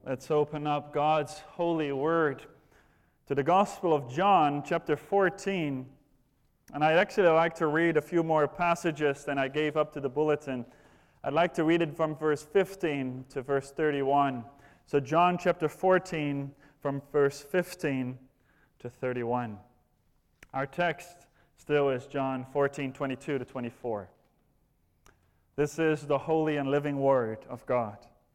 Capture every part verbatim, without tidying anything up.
Let's open up God's holy word to the Gospel of John, chapter fourteen. And I'd actually like to read a few more passages than I gave up to the bulletin. I'd like to read it from verse fifteen to verse thirty-one. So John chapter fourteen, from verse fifteen to thirty-one. Our text still is John fourteen, twenty-two to twenty-four. This is the holy and living word of God.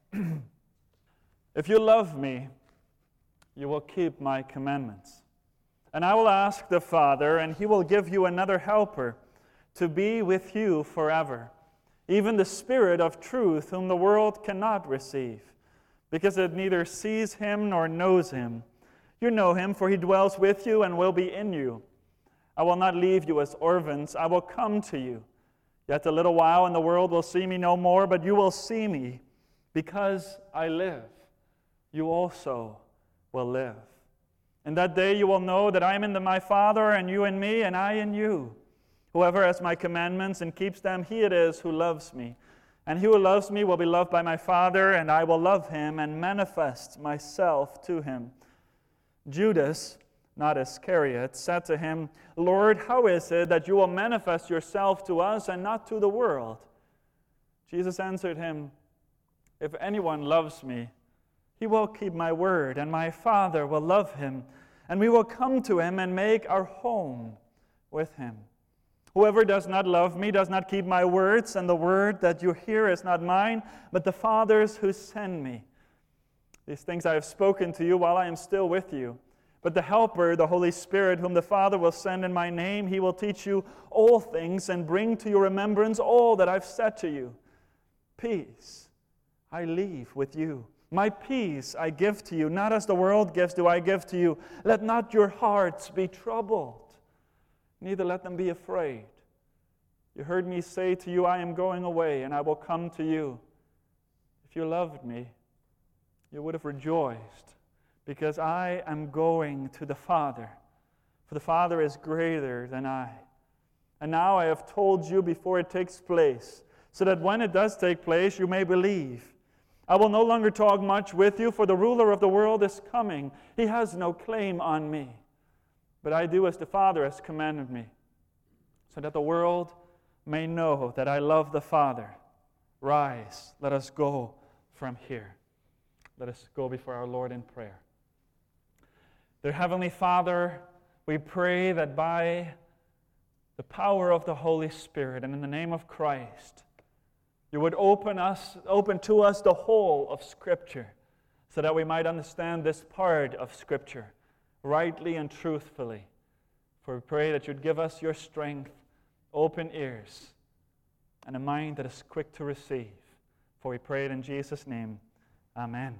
If you love me, you will keep my commandments. And I will ask the Father, and he will give you another helper to be with you forever, even the Spirit of truth, whom the world cannot receive, because it neither sees him nor knows him. You know him, for he dwells with you and will be in you. I will not leave you as orphans. I will come to you. Yet a little while, and the world will see me no more, but you will see me. Because I live, you also will live. In that day you will know that I am in the, my Father, and you in me, and I in you. Whoever has my commandments and keeps them, he it is who loves me. And he who loves me will be loved by my Father, and I will love him and manifest myself to him. Judas, not Iscariot, said to him, Lord, how is it that you will manifest yourself to us and not to the world? Jesus answered him, If anyone loves me, he will keep my word, and my Father will love him, and we will come to him and make our home with him. Whoever does not love me does not keep my words, and the word that you hear is not mine, but the Father's who sent me. These things I have spoken to you while I am still with you. But the Helper, the Holy Spirit, whom the Father will send in my name, he will teach you all things and bring to your remembrance all that I've said to you. Peace I leave with you. My peace I give to you. Not as the world gives do I give to you. Let not your hearts be troubled, neither let them be afraid. You heard me say to you, I am going away, and I will come to you. If you loved me, you would have rejoiced, because I am going to the Father, for the Father is greater than I. And now I have told you before it takes place, so that when it does take place, you may believe. I will no longer talk much with you, for the ruler of the world is coming. He has no claim on me. But I do as the Father has commanded me, so that the world may know that I love the Father. Rise, let us go from here. Let us go before our Lord in prayer. Dear Heavenly Father, we pray that by the power of the Holy Spirit and in the name of Christ, you would open us, open to us the whole of Scripture, so that we might understand this part of Scripture rightly and truthfully. For we pray that you'd give us your strength, open ears, and a mind that is quick to receive. For we pray it in Jesus' name. Amen.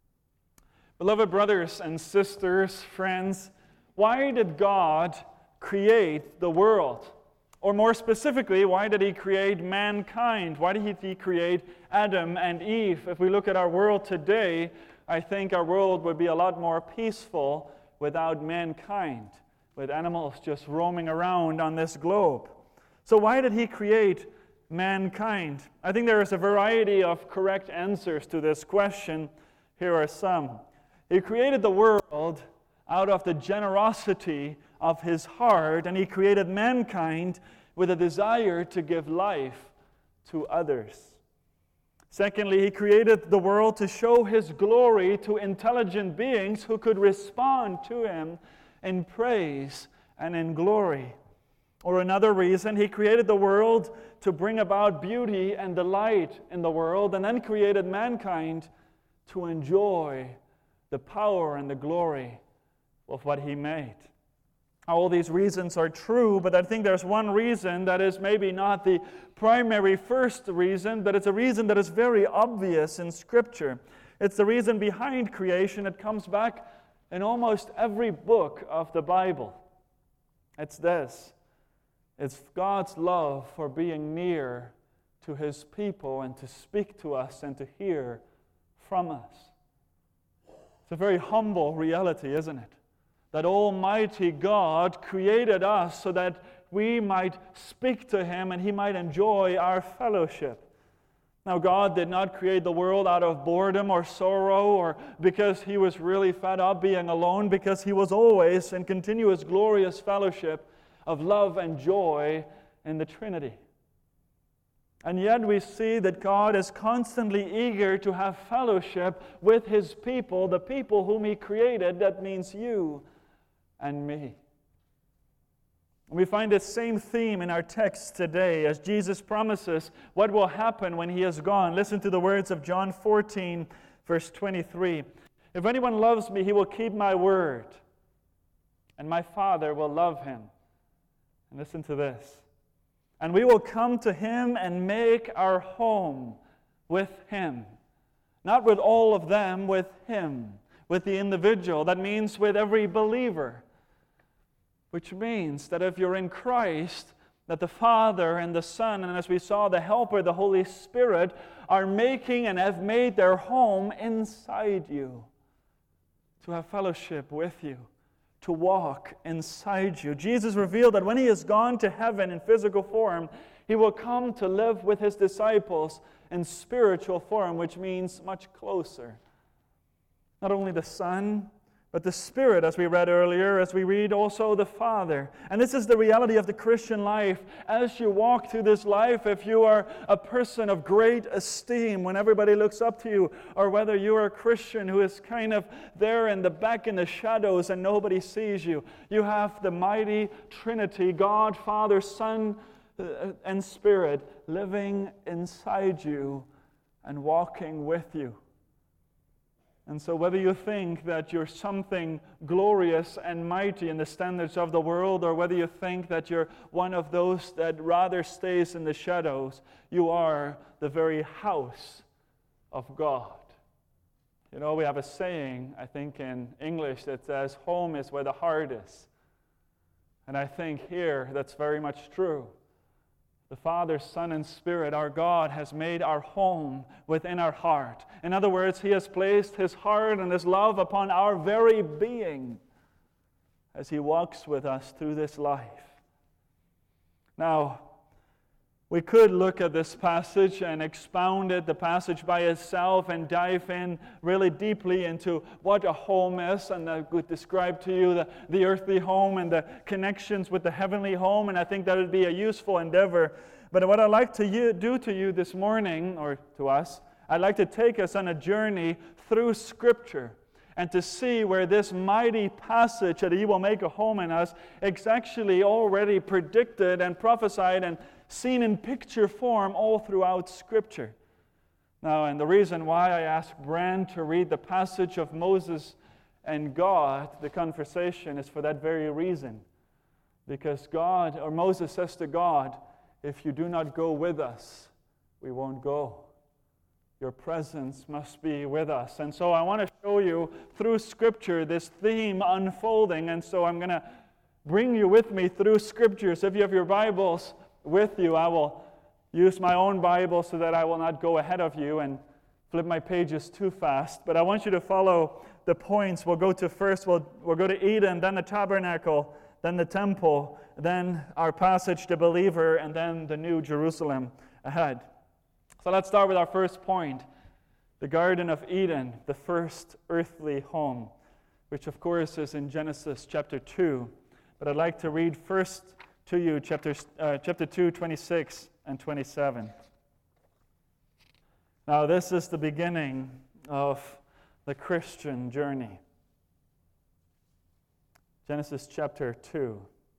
Beloved brothers and sisters, friends, why did God create the world? Or more specifically, why did he create mankind? Why did he create Adam and Eve? If we look at our world today, I think our world would be a lot more peaceful without mankind, with animals just roaming around on this globe. So why did he create mankind? I think there is a variety of correct answers to this question. Here are some. He created the world out of the generosity of his heart, and he created mankind with a desire to give life to others. Secondly, he created the world to show his glory to intelligent beings who could respond to him in praise and in glory. Or another reason, he created the world to bring about beauty and delight in the world, and then created mankind to enjoy the power and the glory of what he made. All these reasons are true, but I think there's one reason that is maybe not the primary first reason, but it's a reason that is very obvious in Scripture. It's the reason behind creation. It comes back in almost every book of the Bible. It's this. It's God's love for being near to his people and to speak to us and to hear from us. It's a very humble reality, isn't it? That Almighty God created us so that we might speak to him and he might enjoy our fellowship. Now, God did not create the world out of boredom or sorrow or because He was really fed up being alone, because He was always in continuous glorious fellowship of love and joy in the Trinity. And yet we see that God is constantly eager to have fellowship with His people, the people whom He created. That means you and me. We find this same theme in our text today as Jesus promises what will happen when He is gone. Listen to the words of John fourteen, verse twenty-three. If anyone loves me, he will keep my word, and my Father will love him. And listen to this. And we will come to him and make our home with him. Not with all of them, with him, with the individual. That means with every believer. Which means that if you're in Christ, that the Father and the Son, and as we saw, the Helper, the Holy Spirit, are making and have made their home inside you, to have fellowship with you, to walk inside you. Jesus revealed that when He is gone to heaven in physical form, He will come to live with His disciples in spiritual form, which means much closer. Not only the Son, but the Spirit, as we read earlier, as we read also the Father. And this is the reality of the Christian life. As you walk through this life, if you are a person of great esteem when everybody looks up to you, or whether you are a Christian who is kind of there in the back in the shadows and nobody sees you, you have the mighty Trinity, God, Father, Son, and Spirit living inside you and walking with you. And so whether you think that you're something glorious and mighty in the standards of the world, or whether you think that you're one of those that rather stays in the shadows, you are the very house of God. You know, we have a saying, I think in English, that says, home is where the heart is. And I think here that's very much true. The Father, Son, and Spirit, our God, has made our home within our heart. In other words, He has placed His heart and His love upon our very being as He walks with us through this life. Now, we could look at this passage and expound it, the passage by itself, and dive in really deeply into what a home is, and I would describe to you the, the earthly home and the connections with the heavenly home, and I think that would be a useful endeavor. But what I'd like to you, do to you this morning, or to us, I'd like to take us on a journey through Scripture and to see where this mighty passage that He will make a home in us is actually already predicted and prophesied and seen in picture form all throughout Scripture. Now, and the reason why I asked Brand to read the passage of Moses and God, the conversation, is for that very reason. Because God, or Moses says to God, if you do not go with us, we won't go. Your presence must be with us. And so I want to show you through Scripture this theme unfolding. And so I'm going to bring you with me through Scriptures. If you have your Bibles with you, I will use my own Bible so that I will not go ahead of you and flip my pages too fast. But I want you to follow the points. We'll go to first, we'll, we'll go to Eden, then the tabernacle, then the temple, then our passage, the believer, and then the new Jerusalem ahead. So let's start with our first point, the Garden of Eden, the first earthly home, which of course is in Genesis chapter two. But I'd like to read first to you chapter, uh, chapter two, twenty-six and twenty-seven. Now this is the beginning of the Christian journey. Genesis chapter two.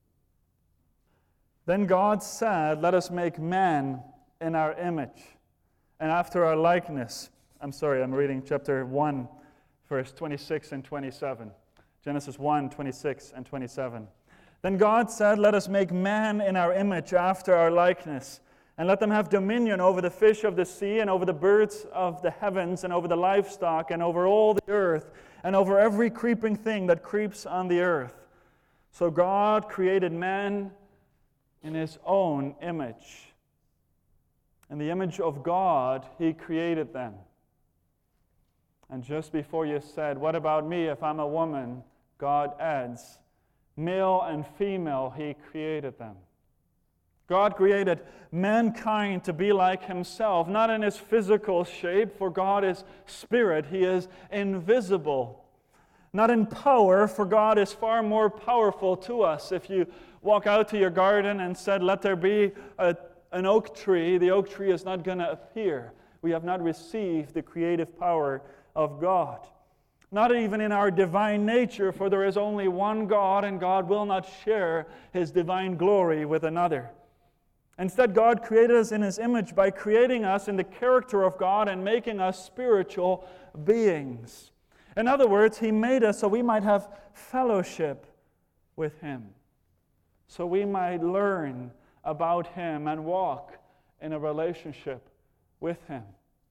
Then God said, let us make man in our image, and after our likeness. I'm sorry, I'm reading chapter one, verse twenty-six and twenty-seven. Genesis one, twenty-six and twenty-seven. Then God said, let us make man in our image after our likeness, and let them have dominion over the fish of the sea, and over the birds of the heavens, and over the livestock, and over all the earth, and over every creeping thing that creeps on the earth. So God created man in His own image. In the image of God, He created them. And just before you said, what about me if I'm a woman? God adds, male and female, He created them. God created mankind to be like himself, not in his physical shape, for God is spirit. He is invisible. Not in power, for God is far more powerful to us. If you walk out to your garden and said, let there be a, an oak tree, the oak tree is not going to appear. We have not received the creative power of God. Not even in our divine nature, for there is only one God, and God will not share his divine glory with another. Instead, God created us in his image by creating us in the character of God and making us spiritual beings. In other words, he made us so we might have fellowship with him, so we might learn about him and walk in a relationship with him.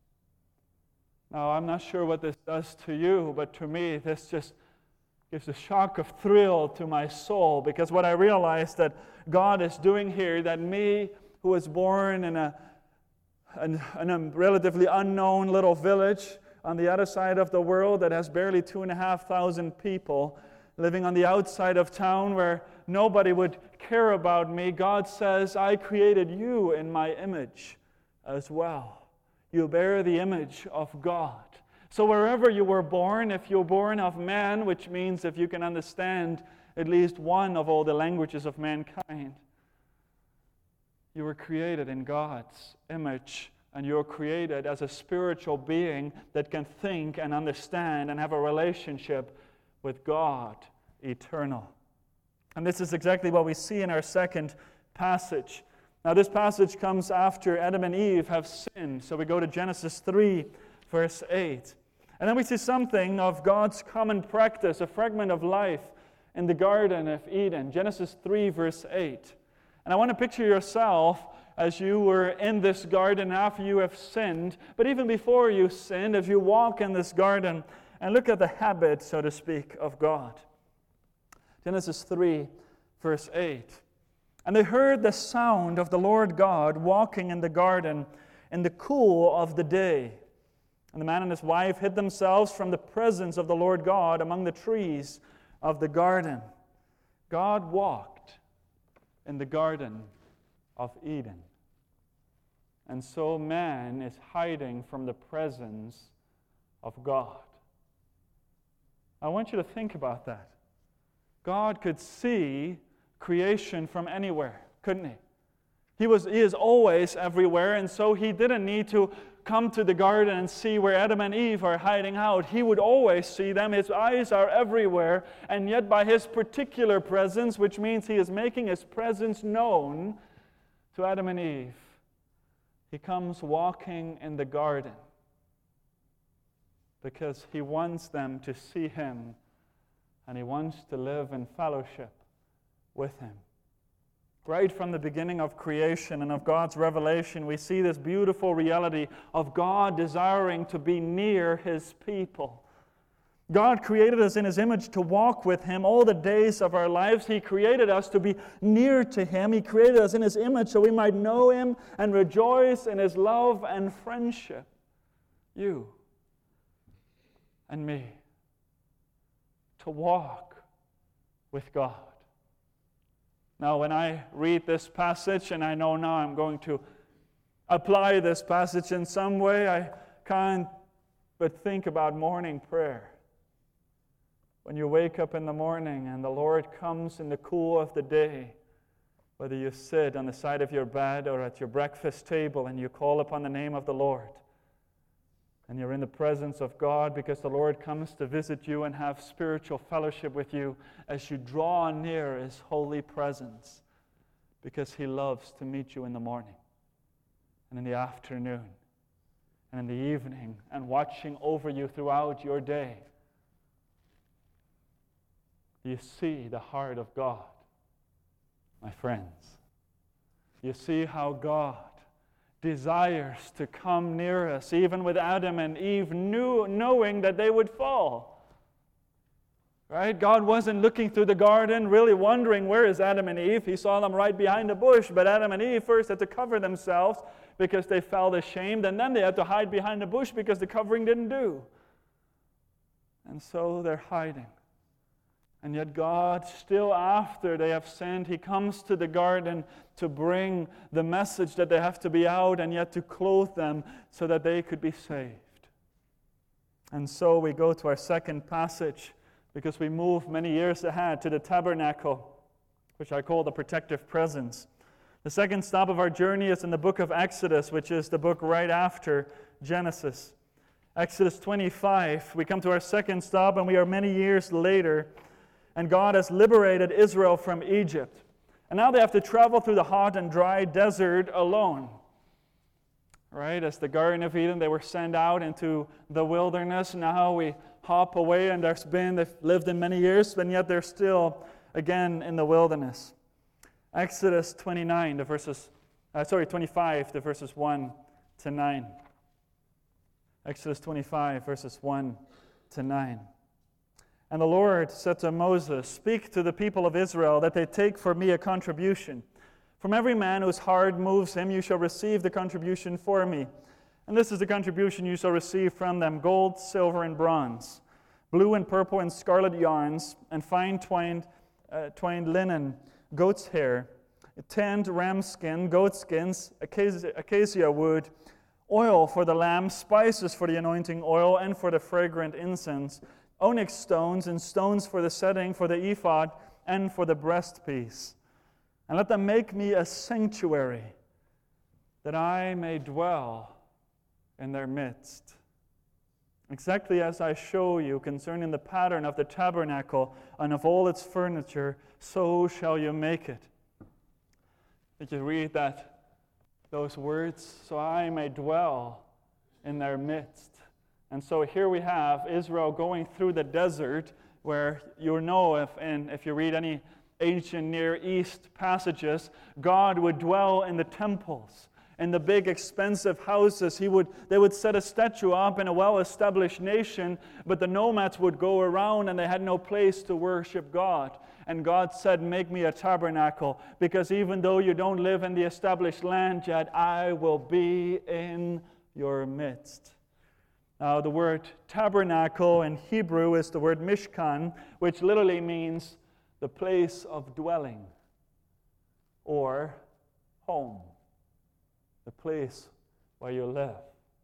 Now, I'm not sure what this does to you, but to me, this just gives a shock of thrill to my soul, because what I realize that God is doing here, that me, who was born in a, in a relatively unknown little village on the other side of the world that has barely two and a half thousand people, living on the outside of town where nobody would care about me, God says, I created you in my image as well. You bear the image of God. So wherever you were born, if you're born of man, which means if you can understand at least one of all the languages of mankind, you were created in God's image, and you're created as a spiritual being that can think and understand and have a relationship with God eternal. And this is exactly what we see in our second passage. Now, this passage comes after Adam and Eve have sinned. So we go to Genesis three, verse eight. And then we see something of God's common practice, a fragment of life in the Garden of Eden. Genesis three, verse eight. And I want to picture yourself as you were in this garden after you have sinned, but even before you sinned, as you walk in this garden and look at the habit, so to speak, of God. Genesis three, verse eight. And they heard the sound of the Lord God walking in the garden in the cool of the day. And the man and his wife hid themselves from the presence of the Lord God among the trees of the garden. God walked in the Garden of Eden. And so man is hiding from the presence of God. I want you to think about that. God could see creation from anywhere, couldn't he? He was he is always everywhere, and so he didn't need to come to the garden and see where Adam and Eve are hiding out. He would always see them. His eyes are everywhere, and yet by his particular presence, which means he is making his presence known to Adam and Eve, he comes walking in the garden because he wants them to see him, and he wants to live in fellowship with him. Right from the beginning of creation and of God's revelation, we see this beautiful reality of God desiring to be near his people. God created us in his image to walk with him all the days of our lives. He created us to be near to him. He created us in his image so we might know him and rejoice in his love and friendship. You and me. To walk with God. Now, when I read this passage, and I know now I'm going to apply this passage in some way, I can't but think about morning prayer. When you wake up in the morning and the Lord comes in the cool of the day, whether you sit on the side of your bed or at your breakfast table and you call upon the name of the Lord, and you're in the presence of God because the Lord comes to visit you and have spiritual fellowship with you as you draw near his holy presence, because he loves to meet you in the morning and in the afternoon and in the evening and watching over you throughout your day. You see the heart of God, my friends. You see how God desires to come near us, even with Adam and Eve knew, knowing that they would fall. Right? God wasn't looking through the garden, really wondering where is Adam and Eve. He saw them right behind a bush, but Adam and Eve first had to cover themselves because they felt ashamed, and then they had to hide behind a bush because the covering didn't do. And so they're hiding. And yet God, still after they have sinned, He comes to the garden to bring the message that they have to be out and yet to clothe them so that they could be saved. And so we go to our second passage because we move many years ahead to the tabernacle, which I call the protective presence. The second stop of our journey is in the book of Exodus, which is the book right after Genesis. Exodus twenty-five, we come to our second stop, and we are many years later, and God has liberated Israel from Egypt. And now they have to travel through the hot and dry desert alone. Right? As the Garden of Eden, they were sent out into the wilderness. Now we hop away, and there's been, they've lived in many years, and yet they're still again in the wilderness. Exodus twenty-nine, the verses, uh, sorry, twenty-five, the verses one to nine. Exodus twenty-five, verses one to nine. And the Lord said to Moses, "Speak to the people of Israel that they take for me a contribution. From every man whose heart moves him, you shall receive the contribution for me. And this is the contribution you shall receive from them: gold, silver, and bronze, blue and purple and scarlet yarns, and fine twined, uh, twined linen, goat's hair, tanned ram skin, goat skins, acacia, acacia wood, oil for the lamp, spices for the anointing oil and for the fragrant incense, onyx stones and stones for the setting, for the ephod, and for the breastpiece. And let them make me a sanctuary, that I may dwell in their midst. Exactly as I show you concerning the pattern of the tabernacle and of all its furniture, so shall you make it." Did you read that? Those words, so I may dwell in their midst. And so here we have Israel going through the desert, where you know if and if you read any ancient Near East passages, God would dwell in the temples, in the big expensive houses. He would they would set a statue up in a well-established nation, but the nomads would go around and they had no place to worship God. And God said, "Make me a tabernacle, because even though you don't live in the established land yet, I will be in your midst." Now, the word tabernacle in Hebrew is the word mishkan, which literally means the place of dwelling or home, the place where you live.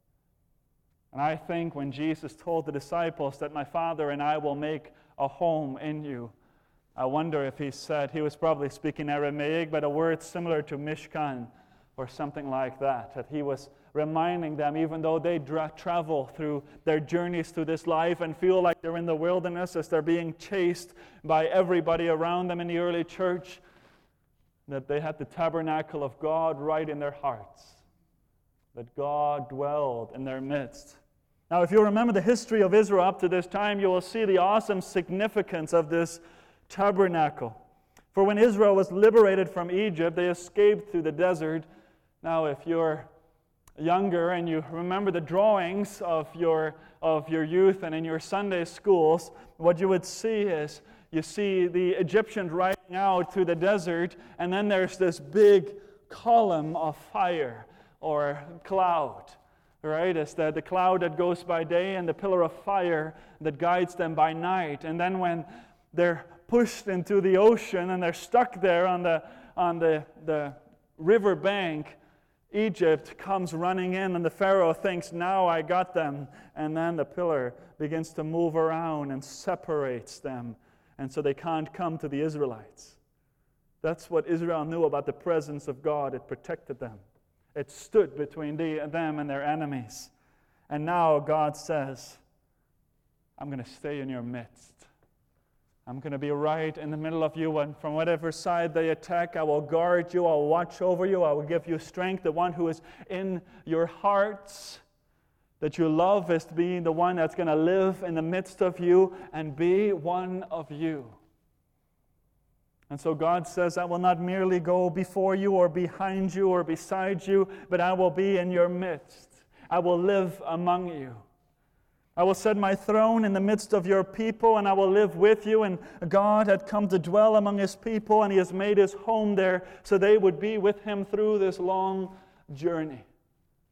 And I think when Jesus told the disciples that my Father and I will make a home in you, I wonder if he said, he was probably speaking Aramaic, but a word similar to mishkan or something like that, that he was reminding them, even though they dra- travel through their journeys through this life and feel like they're in the wilderness as they're being chased by everybody around them in the early church, that they had the tabernacle of God right in their hearts, that God dwelled in their midst. Now, if you remember the history of Israel up to this time, you will see the awesome significance of this tabernacle. For when Israel was liberated from Egypt, they escaped through the desert. Now, if you're younger and you remember the drawings of your of your youth and in your Sunday schools, what you would see is you see the Egyptians riding out through the desert, and then there's this big column of fire or cloud, right? It's the, the cloud that goes by day and the pillar of fire that guides them by night. And then when they're pushed into the ocean and they're stuck there on the on the, the river bank, Egypt comes running in, and the Pharaoh thinks, now I got them. And then the pillar begins to move around and separates them. And so they can't come to the Israelites. That's what Israel knew about the presence of God. It protected them. It stood between the, them and their enemies. And now God says, I'm going to stay in your midst. I'm going to be right in the middle of you, and from whatever side they attack, I will guard you, I will watch over you, I will give you strength. The one who is in your hearts that you love is being the one that's going to live in the midst of you and be one of you. And so God says, I will not merely go before you or behind you or beside you, but I will be in your midst. I will live among you. I will set my throne in the midst of your people, and I will live with you. And God had come to dwell among his people, and he has made his home there so they would be with him through this long journey.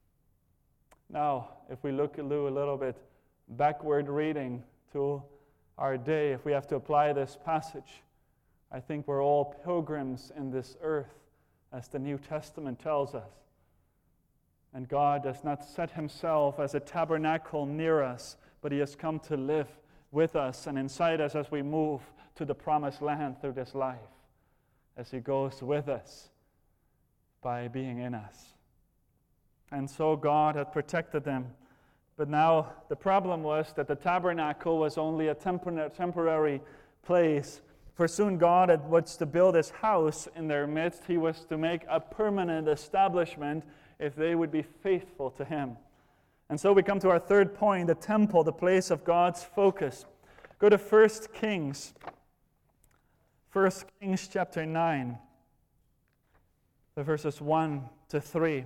Now, if we look a little bit backward reading to our day, if we have to apply this passage, I think we're all pilgrims in this earth, as the New Testament tells us. And God does not set himself as a tabernacle near us, but he has come to live with us and inside us as we move to the promised land through this life, as he goes with us by being in us. And so God had protected them. But now the problem was that the tabernacle was only a tempor- temporary place. For soon God had, was to build his house in their midst. He was to make a permanent establishment if they would be faithful to him. And so we come to our third point, the temple, the place of God's focus. Go to First Kings. First Kings chapter nine, the verses one to three.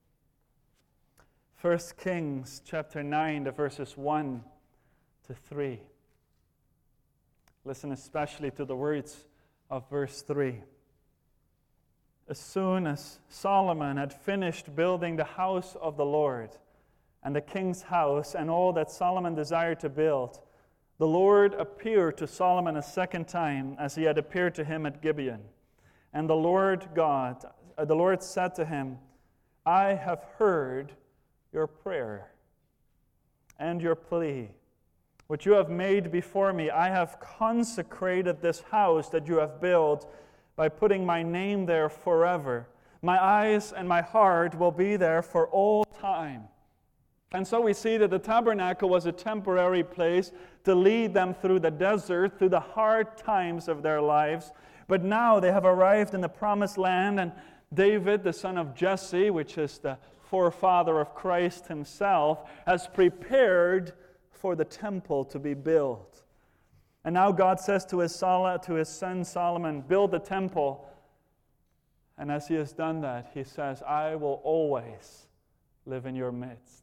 First Kings chapter nine, the verses one to three. Listen especially to the words of verse three. As soon as Solomon had finished building the house of the Lord, and the king's house, and all that Solomon desired to build, the Lord appeared to Solomon a second time, as he had appeared to him at Gibeon. And the Lord God, uh, the Lord said to him, I have heard your prayer and your plea, which you have made before me. I have consecrated this house that you have built by putting my name there forever. My eyes and my heart will be there for all time. And so we see that the tabernacle was a temporary place to lead them through the desert, through the hard times of their lives. But now they have arrived in the promised land, and David, the son of Jesse, which is the forefather of Christ himself, has prepared for the temple to be built. And now God says to his, Sol- to his son Solomon, build the temple. And as he has done that, he says, I will always live in your midst.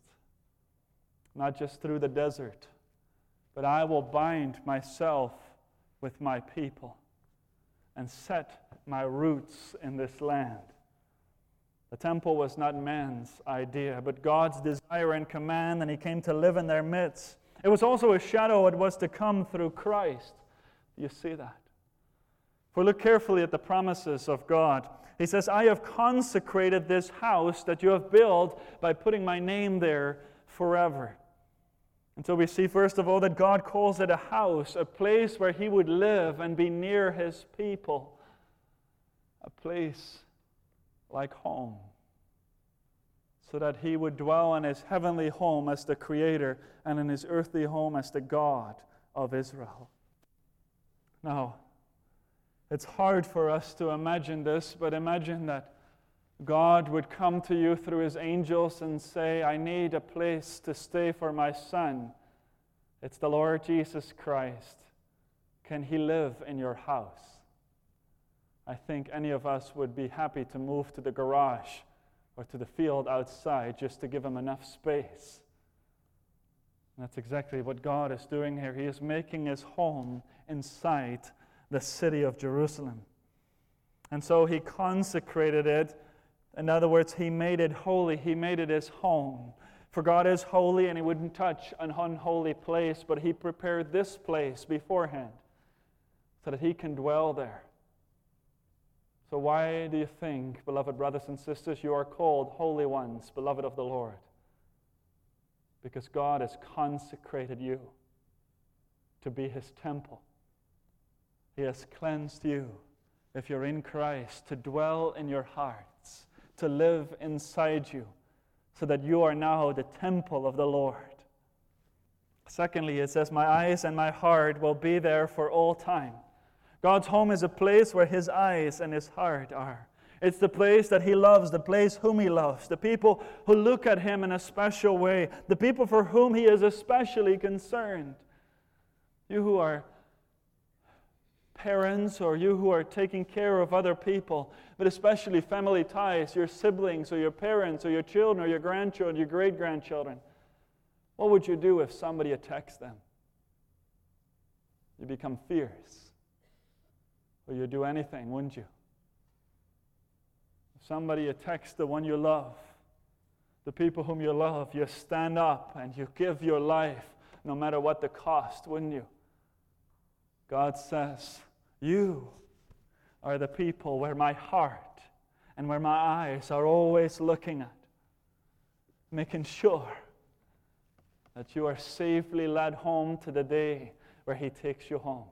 Not just through the desert, but I will bind myself with my people and set my roots in this land. The temple was not man's idea, but God's desire and command, and he came to live in their midst. It was also a shadow it was to come through Christ. Do you see that? For look carefully at the promises of God. He says, I have consecrated this house that you have built by putting my name there forever. And so we see, first of all, that God calls it a house, a place where he would live and be near his people. A place like home, so that he would dwell in his heavenly home as the Creator and in his earthly home as the God of Israel. Now, it's hard for us to imagine this, but imagine that God would come to you through his angels and say, I need a place to stay for my son. It's the Lord Jesus Christ. Can he live in your house? I think any of us would be happy to move to the garage or to the field outside just to give him enough space. And that's exactly what God is doing here. He is making his home inside the city of Jerusalem. And so he consecrated it. In other words, he made it holy. He made it his home. For God is holy, and he wouldn't touch an unholy place, but he prepared this place beforehand so that he can dwell there. So why do you think, beloved brothers and sisters, you are called holy ones, beloved of the Lord? Because God has consecrated you to be his temple. He has cleansed you, if you're in Christ, to dwell in your hearts, to live inside you, so that you are now the temple of the Lord. Secondly, it says, my eyes and my heart will be there for all time. God's home is a place where his eyes and his heart are. It's the place that he loves, the place whom he loves, the people who look at him in a special way, the people for whom he is especially concerned. You who are parents, or you who are taking care of other people, but especially family ties, your siblings or your parents or your children or your grandchildren, your great-grandchildren. What would you do if somebody attacks them? You become fierce. Or you'd do anything, wouldn't you? If somebody attacks the one you love, the people whom you love, you stand up and you give your life no matter what the cost, wouldn't you? God says, you are the people where my heart and where my eyes are always looking at, making sure that you are safely led home to the day where He takes you home.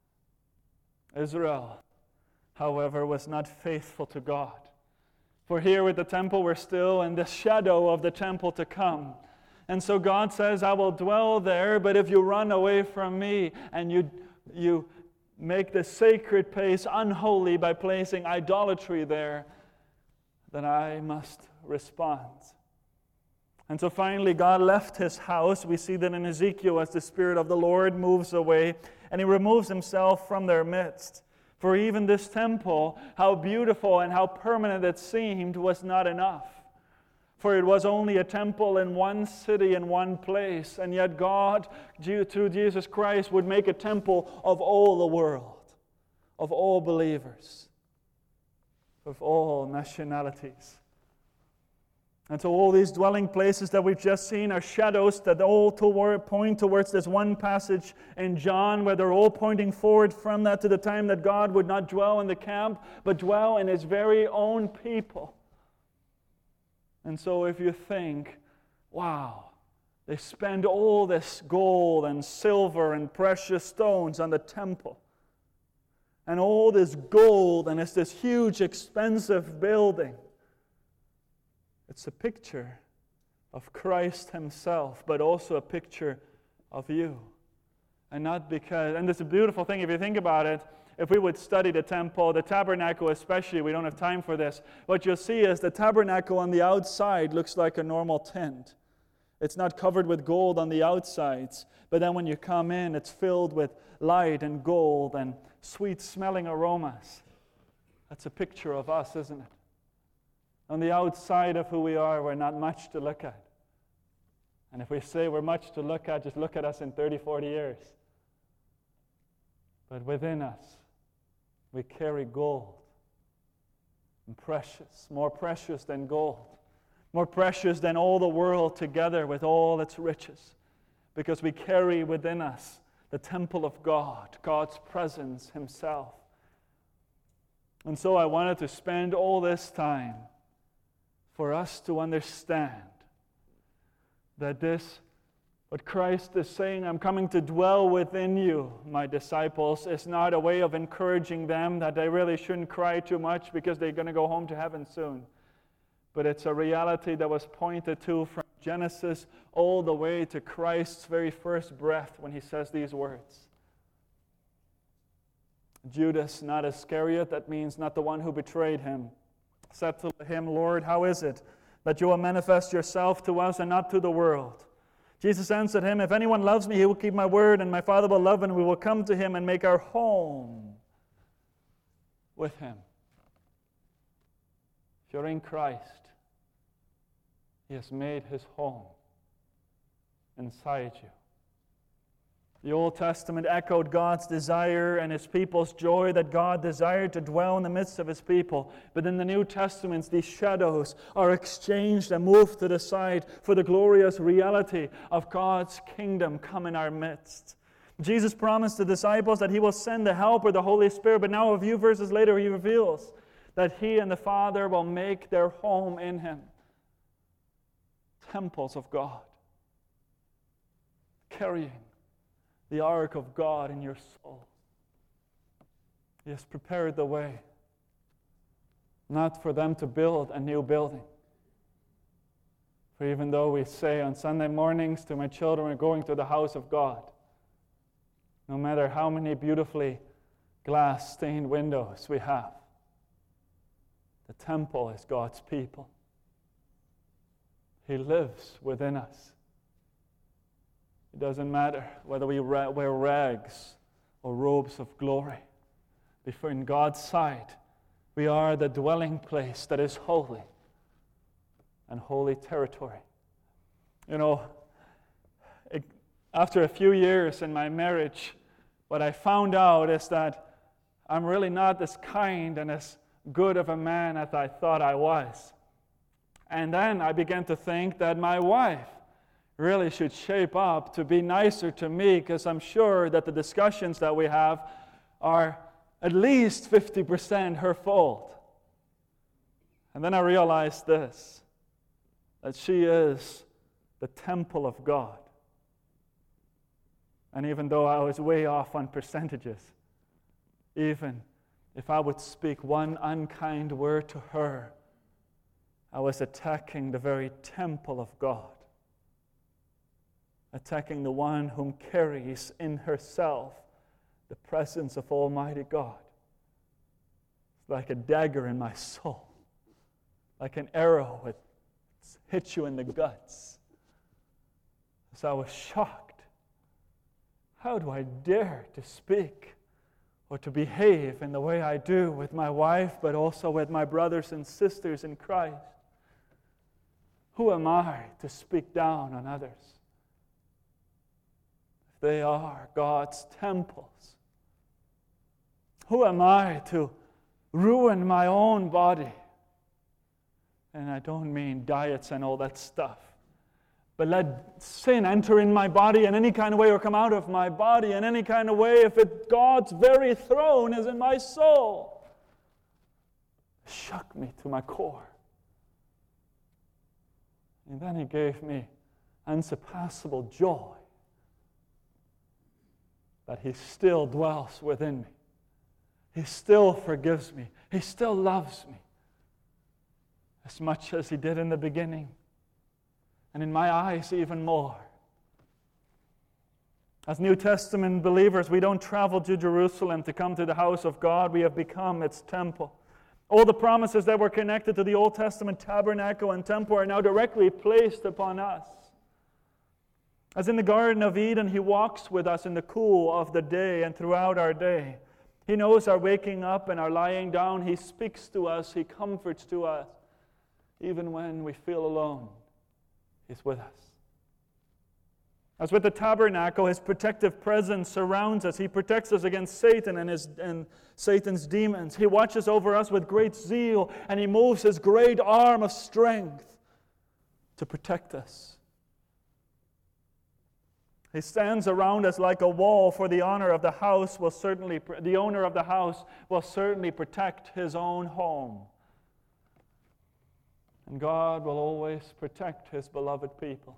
Israel, however, was not faithful to God. For here with the temple, we're still in the shadow of the temple to come. And so God says, I will dwell there, but if you run away from me and you, you make the sacred place unholy by placing idolatry there, then I must respond. And so finally, God left His house. We see that in Ezekiel as the Spirit of the Lord moves away, and He removes Himself from their midst. For even this temple, how beautiful and how permanent it seemed, was not enough. For it was only a temple in one city, in one place, and yet God, through Jesus Christ, would make a temple of all the world, of all believers, of all nationalities. And so all these dwelling places that we've just seen are shadows that all toward, point towards this one passage in John, where they're all pointing forward from that to the time that God would not dwell in the camp, but dwell in His very own people. And so if you think, wow, they spend all this gold and silver and precious stones on the temple, and all this gold, and it's this huge, expensive building. It's a picture of Christ Himself, but also a picture of you. And not because, and it's a beautiful thing if you think about it. If we would study the temple, the tabernacle especially, we don't have time for this, what you'll see is the tabernacle on the outside looks like a normal tent. It's not covered with gold on the outsides, but then when you come in, it's filled with light and gold and sweet-smelling aromas. That's a picture of us, isn't it? On the outside of who we are, we're not much to look at. And if we say we're much to look at, just look at us in thirty, forty years. But within us, we carry gold, and precious, more precious than gold, more precious than all the world together with all its riches, because we carry within us the temple of God, God's presence Himself. And so I wanted to spend all this time for us to understand that this, what Christ is saying, I'm coming to dwell within you, my disciples, is not a way of encouraging them that they really shouldn't cry too much because they're going to go home to heaven soon. But it's a reality that was pointed to from Genesis all the way to Christ's very first breath when He says these words. Judas, not Iscariot, that means not the one who betrayed Him, said to Him, Lord, how is it that you will manifest yourself to us and not to the world? Jesus answered him, if anyone loves me, he will keep my word, and my Father will love him, and we will come to him and make our home with him. If you're in Christ, He has made His home inside you. The Old Testament echoed God's desire and His people's joy that God desired to dwell in the midst of His people. But in the New Testament, these shadows are exchanged and moved to the side for the glorious reality of God's kingdom come in our midst. Jesus promised the disciples that He will send the Helper, the Holy Spirit, but now a few verses later He reveals that He and the Father will make their home in Him. Temples of God, carrying the ark of God in your soul. He has prepared the way, not for them to build a new building. For even though we say on Sunday mornings to my children, we're going to the house of God, no matter how many beautifully glass-stained windows we have, the temple is God's people. He lives within us. It doesn't matter whether we wear rags or robes of glory. Before in God's sight, we are the dwelling place that is holy and holy territory. You know, it, after a few years in my marriage, what I found out is that I'm really not as kind and as good of a man as I thought I was. And then I began to think that my wife really should shape up to be nicer to me, because I'm sure that the discussions that we have are at least fifty percent her fault. And then I realized this, that she is the temple of God. And even though I was way off on percentages, even if I would speak one unkind word to her, I was attacking the very temple of God, attacking the one whom carries in herself the presence of Almighty God. It's like a dagger in my soul, like an arrow that hits you in the guts. So I was shocked. How do I dare to speak or to behave in the way I do with my wife, but also with my brothers and sisters in Christ? Who am I to speak down on others? If they are God's temples, who am I to ruin my own body? And I don't mean diets and all that stuff, but let sin enter in my body in any kind of way, or come out of my body in any kind of way, if it, God's very throne is in my soul. It shook me to my core. And then He gave me unsurpassable joy that He still dwells within me. He still forgives me. He still loves me as much as He did in the beginning. And in my eyes, even more. As New Testament believers, we don't travel to Jerusalem to come to the house of God. We have become its temple. All the promises that were connected to the Old Testament tabernacle and temple are now directly placed upon us. As in the Garden of Eden, He walks with us in the cool of the day and throughout our day. He knows our waking up and our lying down. He speaks to us. He comforts to us. Even when we feel alone, He's with us. As with the tabernacle, His protective presence surrounds us. He protects us against Satan and, his, and Satan's demons. He watches over us with great zeal, and He moves His great arm of strength to protect us. He stands around us like a wall, for the honor of the house will certainly, the owner of the house will certainly protect his own home. And God will always protect His beloved people.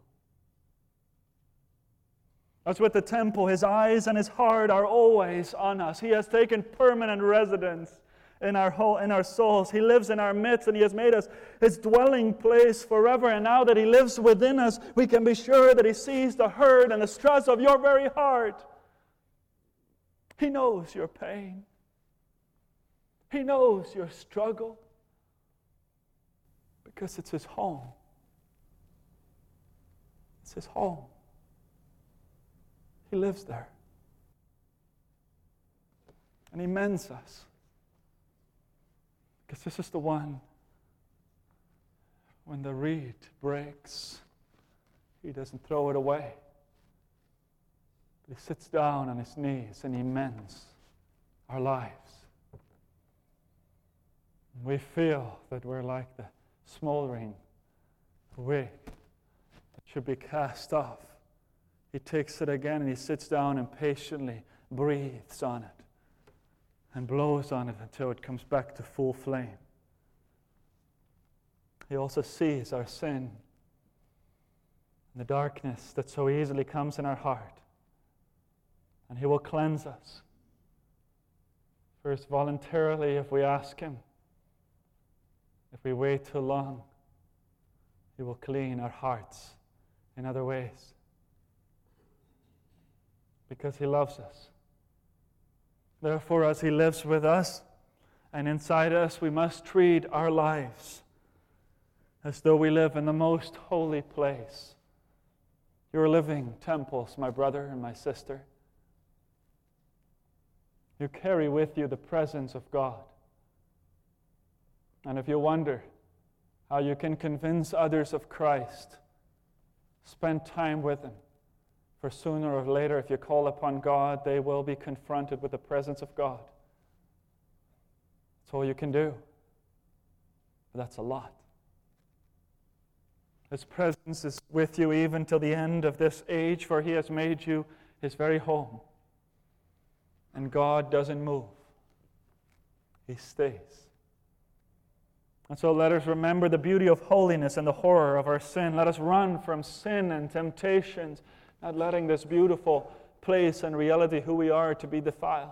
As with the temple, His eyes and His heart are always on us. He has taken permanent residence in our whole, in our souls. He lives in our midst, and He has made us His dwelling place forever. And now that He lives within us, we can be sure that He sees the hurt and the stress of your very heart. He knows your pain. He knows your struggle. Because it's His home. It's His home. He lives there. And He mends us. Because this is the one, when the reed breaks, He doesn't throw it away. But He sits down on His knees and He mends our lives. And we feel that we're like the smoldering wick that should be cast off. He takes it again and He sits down and patiently breathes on it and blows on it until it comes back to full flame. He also sees our sin and the darkness that so easily comes in our heart, and He will cleanse us. First, voluntarily, if we ask Him. If we wait too long, He will clean our hearts in other ways. Because He loves us. Therefore, as He lives with us and inside us, we must treat our lives as though we live in the most holy place. You're living temples, my brother and my sister. You carry with you the presence of God. And if you wonder how you can convince others of Christ, spend time with Him. For sooner or later, if you call upon God, they will be confronted with the presence of God. That's all you can do. But that's a lot. His presence is with you even till the end of this age, for He has made you His very home. And God doesn't move. He stays. And so let us remember the beauty of holiness and the horror of our sin. Let us run from sin and temptations, not letting this beautiful place and reality who we are to be defiled.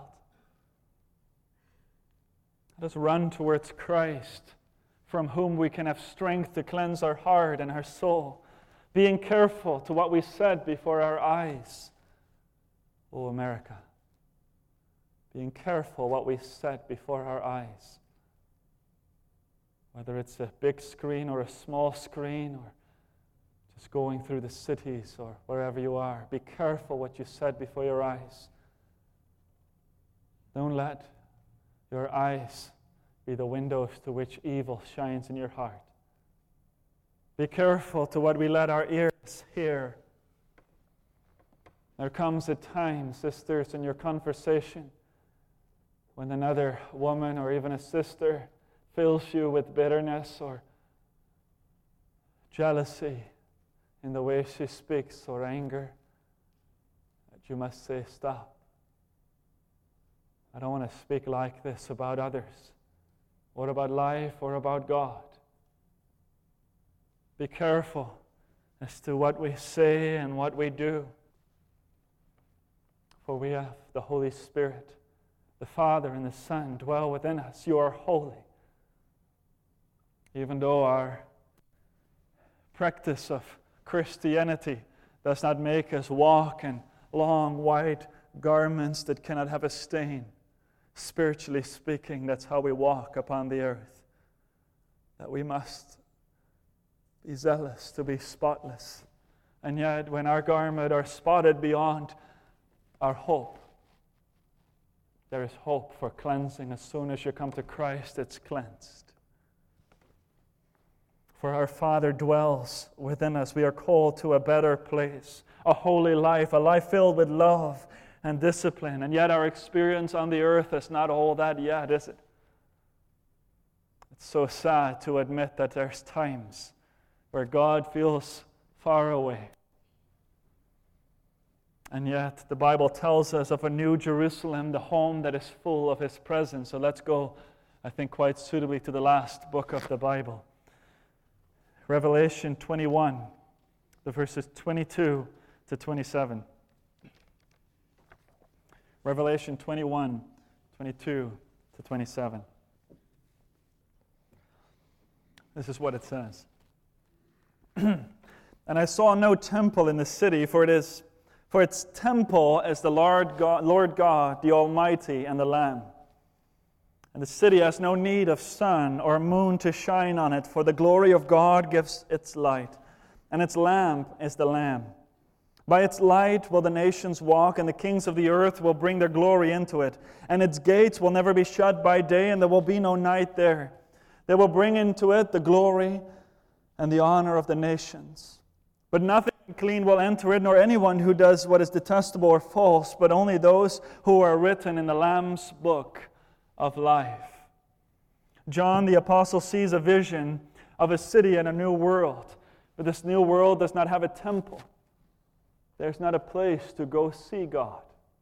Let us run towards Christ, from whom we can have strength to cleanse our heart and our soul, being careful to what we set before our eyes. Oh, America, being careful what we set before our eyes. Whether it's a big screen or a small screen, or just going through the cities or wherever you are, be careful what you set before your eyes. Don't let your eyes be the windows to which evil shines in your heart. Be careful to what we let our ears hear. There comes a time, sisters, in your conversation when another woman or even a sister fills you with bitterness or jealousy in the way she speaks or anger, that you must say, stop. I don't want to speak like this about others, or about life, or about God. Be careful as to what we say and what we do, for we have the Holy Spirit, the Father and the Son dwell within us. You are holy. Even though our practice of Christianity does not make us walk in long white garments that cannot have a stain, spiritually speaking, that's how we walk upon the earth. That we must be zealous to be spotless. And yet, when our garments are spotted beyond our hope, there is hope for cleansing. As soon as you come to Christ, it's cleansed. For our Father dwells within us. We are called to a better place, a holy life, a life filled with love and discipline. And yet our experience on the earth is not all that yet, is it? It's so sad to admit that there's times where God feels far away. And yet the Bible tells us of a new Jerusalem, the home that is full of His presence. So let's go, I think, quite suitably to the last book of the Bible. Revelation twenty-one, the verses twenty-two to twenty-seven. Revelation twenty-one, twenty-two to twenty-seven. This is what it says. And I saw no temple in the city, for it is, for its temple is the Lord God, Lord God, the Almighty, and the Lamb. And the city has no need of sun or moon to shine on it, for the glory of God gives its light, and its lamp is the Lamb. By its light will the nations walk, and the kings of the earth will bring their glory into it. And its gates will never be shut by day, and there will be no night there. They will bring into it the glory and the honor of the nations. But nothing unclean will enter it, nor anyone who does what is detestable or false, but only those who are written in the Lamb's book of life. John the Apostle sees a vision of a city and a new world, but this new world does not have a temple. There's not a place to go see God.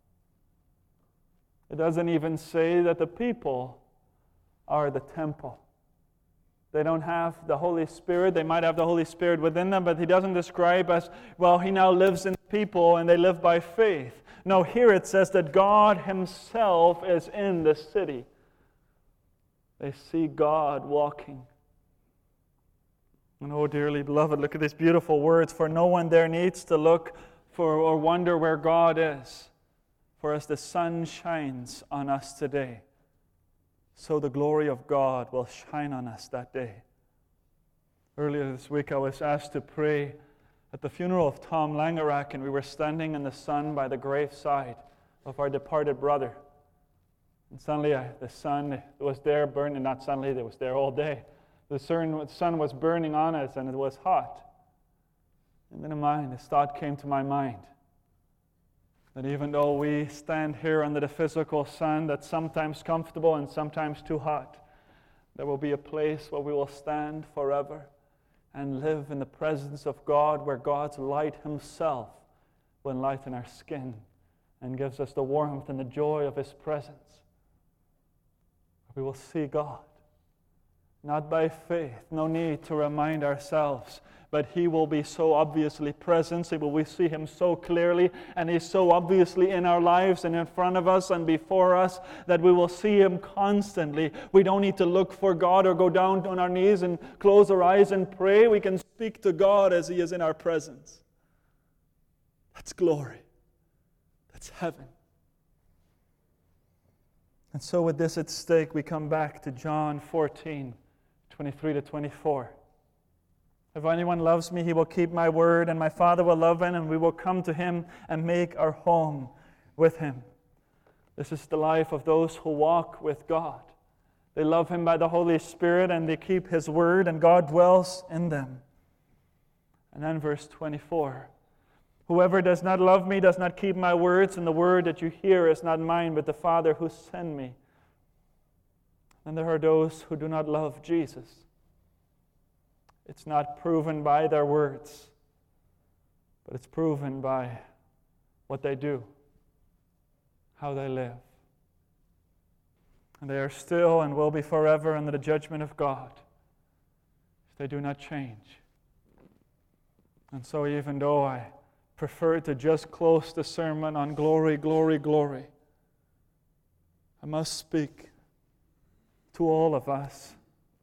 It doesn't even say that the people are the temple. They don't have the Holy Spirit. They might have the Holy Spirit within them, but He doesn't describe as, well, He now lives in people and they live by faith. No, here it says that God Himself is in the city. They see God walking. And oh, dearly beloved, look at these beautiful words. For no one there needs to look for or wonder where God is. For as the sun shines on us today, so the glory of God will shine on us that day. Earlier this week I was asked to pray at the funeral of Tom Langerak, and we were standing in the sun by the graveside of our departed brother. And suddenly I, the sun was there burning, not suddenly, it was there all day. The sun was burning on us and it was hot. And then in mind, this thought came to my mind, that even though we stand here under the physical sun that's sometimes comfortable and sometimes too hot, there will be a place where we will stand forever and live in the presence of God, where God's light Himself will enlighten our skin and gives us the warmth and the joy of His presence. We will see God, not by faith, no need to remind ourselves, but He will be so obviously present, so we see Him so clearly, and He's so obviously in our lives and in front of us and before us that we will see Him constantly. We don't need to look for God or go down on our knees and close our eyes and pray. We can speak to God as He is in our presence. That's glory. That's heaven. And so with this at stake, we come back to John fourteen, twenty-three to twenty-four. If anyone loves me, he will keep my word, and my Father will love him, and we will come to him and make our home with him. This is the life of those who walk with God. They love Him by the Holy Spirit, and they keep His word, and God dwells in them. And then verse twenty-four. Whoever does not love me does not keep my words, and the word that you hear is not mine, but the Father who sent me. And there are those who do not love Jesus. It's not proven by their words, but it's proven by what they do, how they live. And they are still and will be forever under the judgment of God if they do not change. And so even though I prefer to just close the sermon on glory, glory, glory, I must speak to all of us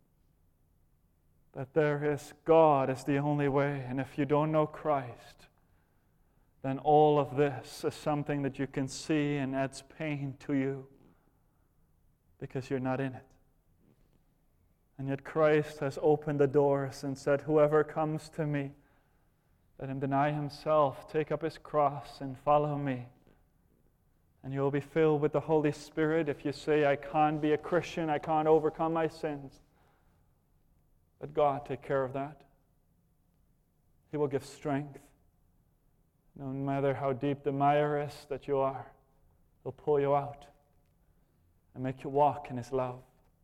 that there is God is the only way. And if you don't know Christ, then all of this is something that you can see and adds pain to you because you're not in it. And yet Christ has opened the doors and said, whoever comes to me, let him deny himself, take up his cross, and follow me. And you'll be filled with the Holy Spirit. If you say, I can't be a Christian, I can't overcome my sins, let God take care of that. He will give strength. No matter how deep the mire is that you are, He'll pull you out and make you walk in His love.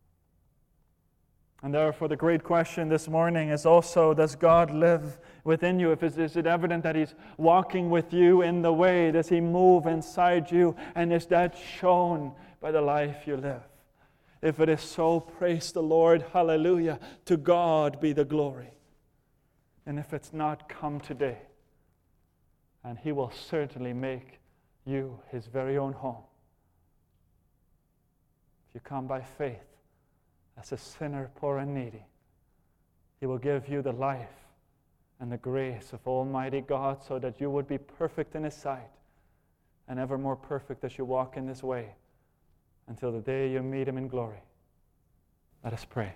And therefore, the great question this morning is also, does God live within you? If is, is it evident that He's walking with you in the way? Does He move inside you? And is that shown by the life you live? If it is so, praise the Lord, hallelujah, to God be the glory. And if it's not, come today, and He will certainly make you His very own home. If you come by faith, as a sinner, poor and needy, He will give you the life and the grace of Almighty God so that you would be perfect in His sight and ever more perfect as you walk in this way until the day you meet Him in glory. Let us pray.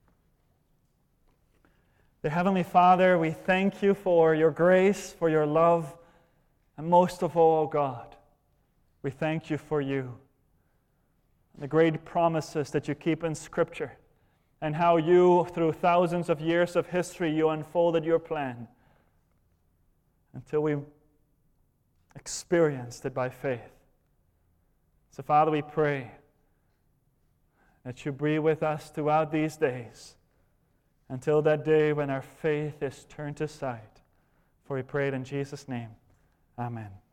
Dear Heavenly Father, we thank You for Your grace, for Your love, and most of all, God, we thank You for You. The great promises that You keep in Scripture, and how You, through thousands of years of history, You unfolded Your plan until we experienced it by faith. So, Father, we pray that You be with us throughout these days until that day when our faith is turned to sight. For we pray it in Jesus' name. Amen.